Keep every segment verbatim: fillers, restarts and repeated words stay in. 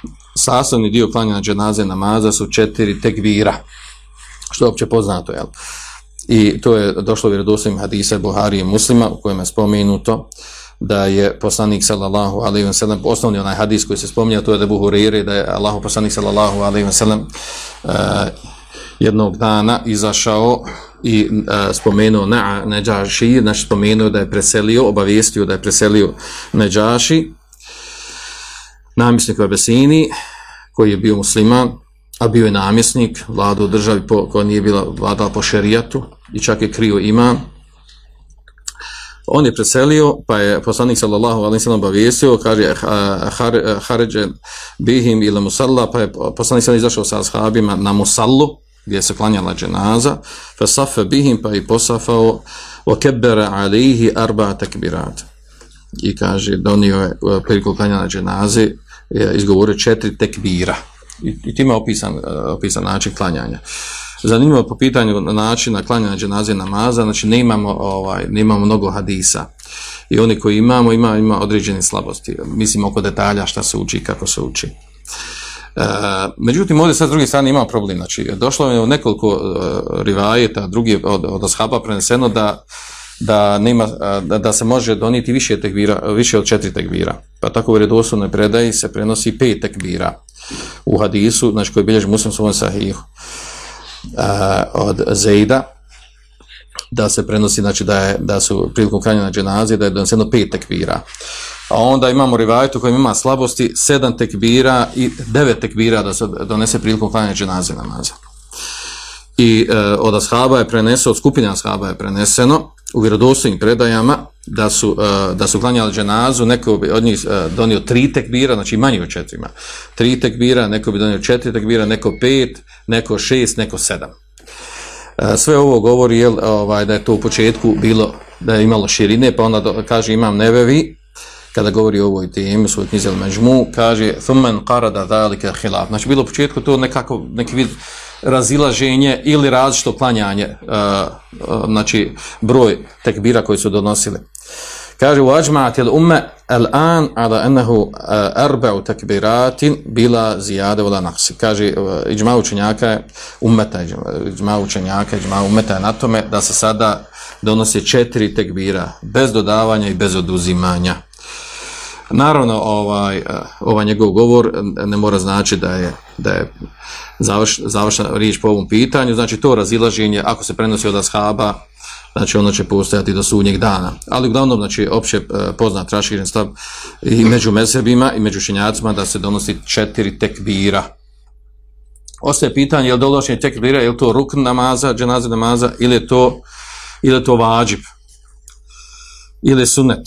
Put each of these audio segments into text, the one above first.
sastavni dio klanjanja dženaze namaza su četiri tekbira, što je opće poznato, jel? I to je došlo u vjerodostojnim hadisa Buhari i Muslima u kojem je spomenuto da je poslanik sallallahu alejhi ve sellem, osnovni onaj hadis koji se spominje, to je da Abu Hurajra, da je Allahu poslanik sallallahu alejhi ve sellem uh, jednog dana izašao i uh, spomenuo na Nedžaši, znači spomenuo da je preselio, obavijestio da je preselio Nedžaši, namjesnik u Abesini, koji je bio musliman, a bio je namjesnik, vladao u državi po, koja nije bila vladala po šerijatu i čak je krio imam. On je preselio, pa je poslanik sallallahu alejhi ve sellem obavijestio, kaže haređe bihim ila musalla, pa je poslanik sallallahu izašao sa ashabima na musallu, gdje se klanjala dženaza, fa safa bihim, pa je posafao, wa kebbera alejhi arba tekbirat. I kaže, donio je priliku klanjanja dženaze, izgovorio četiri tekbira. I, i time je opisan, opisan način klanjanja. Zanimljivo po pitanju načina klanjanja dženaze namaza, znači ne imamo, ovaj, ne imamo mnogo hadisa. I oni koji imamo, ima, ima određene slabosti. Mislim oko detalja šta se uči i kako se uči. E, međutim, ovdje sad s druge strane ima problem. Znači, došlo je nekoliko uh, rivajeta, drugi od, od ashaba preneseno da Da, nema, da, da se može donijeti više tekbira, više od četiri tekbira. Pa tako u vjerodostojnoj predaji se prenosi pet tekbira u hadisu, znači koji bilježi Muslim u svom sahihu od Zejda, da se prenosi, znači da, je, da su prilikom klanjanja dženaze da je doneseno pet tekbira. A onda imamo rivajetu kojem ima slabosti sedam tekbira i devet tekbira da se donese prilikom klanjanja dženaze namaza. I e, od ashaba je preneseno, od skupine ashaba je preneseno u vjerodostojnim predajama da su, uh, da su klanjali dženazu, neko bi od njih uh, donio tri tekbira, znači manje od četirima. Tri tekbira, neko bi donio četiri tekbira, neko pet, neko šest, neko sedam. Uh, sve ovo govori jel, ovaj, da je to u početku bilo, da je imalo širine, pa onda do, kaže Imam Nevevi, kada govori o ovoj temi, svoj knjizi Al-Međmu, kaže thumen qarada zalika khilaf. Znači bilo u početku to nekako, neki vid razilaženje ili različito klanjanje, uh, uh, znači broj tekbira koji su donosili. Kaže u ađma'atil umme al-an ala annahu uh, arba'u tekbiratin bila zijade wala naqsi. Kaže uh, iđma učenjaka je ummeta, iđma učenjaka, iđma ummeta je na tome da se sada donosi četiri tekbira bez dodavanja i bez oduzimanja. Naravno, ovaj, ovaj njegov govor ne mora znači da je, da je završ, završena riječ po ovom pitanju, znači to razilaženje, ako se prenosi od ashaba, znači ono će postojati do sudnjeg dana. Ali uglavnom, znači, opće poznat raširen stav i među mezhebima i među učenjacima da se donosi četiri tekbira. Ostaje pitanje, je li donošenje tekbira, je li to rukn namaza, dženaze namaza, ili je to, ili je to vađib, ili je sunnet.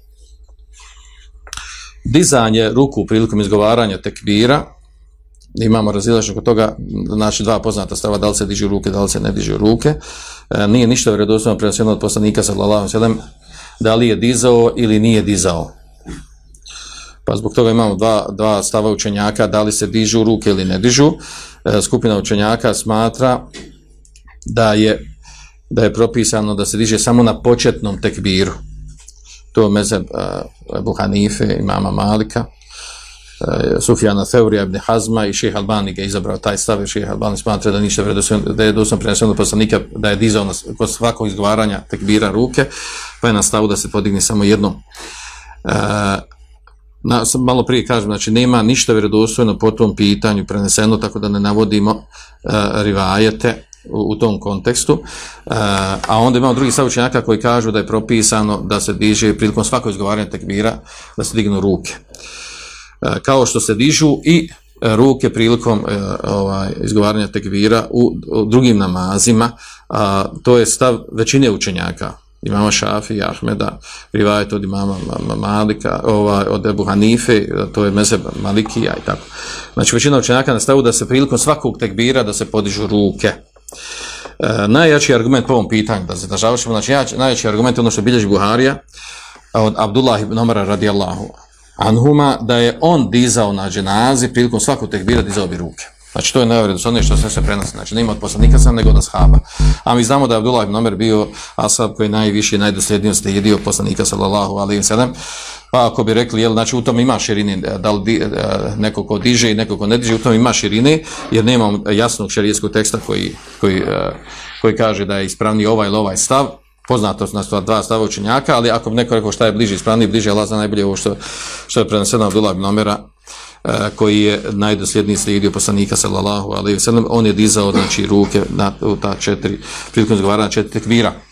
Dizanje ruku prilikom izgovaranja tekbira, imamo razilaženje kod toga, znači dva poznata stava, da li se dižu ruke, da li se ne dižu ruke. E, nije ništa vjerodostojno preneseno od poslanika sallallahu alejhi ve sellem da li je dizao ili nije dizao. Pa zbog toga imamo dva, dva stava učenjaka, da li se dižu ruke ili ne dižu. E, skupina učenjaka smatra da je, da je propisano da se diže samo na početnom tekbiru. To je mezheb uh, Ebu Hanife, imama Malika, uh, Sufjana Theurija, Ibn Hazma i šejh Albani ga izabrao taj stav, i šejh Albani smatra da ništa da je doslovno preneseno od poslanika da je dizao na, kod svakog izgovaranja tekbira ruke, pa je na stavu da se podigne samo jednom. Uh, na, malo prije kažem, znači nema ništa vjerodostojno po tom pitanju preneseno, tako da ne navodimo uh, rivajete U, u tom kontekstu, uh, a onda imamo drugi stav učenjaka koji kažu da je propisano da se diže prilikom svakog izgovaranja tekbira da se dignu ruke. Uh, kao što se dižu i uh, ruke prilikom uh, ovaj, izgovaranja tekbira u, u drugim namazima, uh, to je stav većine učenjaka, imama Šafija, Ahmeda, rivajet od imama Malika, ovaj, od Ebu Hanife, to je mezheb Malikija i tako. Znači većina učenjaka na stavu da se prilikom svakog tekbira da se podižu ruke. E, najjači argument po ovom pitanju, da se da završimo, znači jači, najjači argument je ono što bilježi Buharija od Abdullah ibn Omara radijallahu anhuma, da je on dizao na dženazi, prilikom svakog tekbira dizao bi ruke. Znači to je nevjerodostojno što sve se prenosi. Znači nema od poslanika sam nego od ashaba. A mi znamo da je Abdullah ibn Omer bio ashab koji najviše i najdosljednije slijedio poslanika sallallahu alejhi ve sellem. Pa ako bi rekli, jel, znači u tom ima širine, da li di, neko ko diže i neko ko ne diže, u tom ima širine, jer nema jasnog šerijskog teksta koji, koji, koji kaže da je ispravniji ovaj ili ovaj stav. Poznato su nas dva stava učenjaka, ali ako bi neko rekao šta je bliže ispravniji, bliže Allah zna najbolje ovo što, što je preneseno Abdullah ibn Omera, koji je najdosljedniji slijedio poslanika sallallahu alejhi ve sellem, on je dizao znači ruke na ta četiri, prilikom izgovaranja četiri tekvira.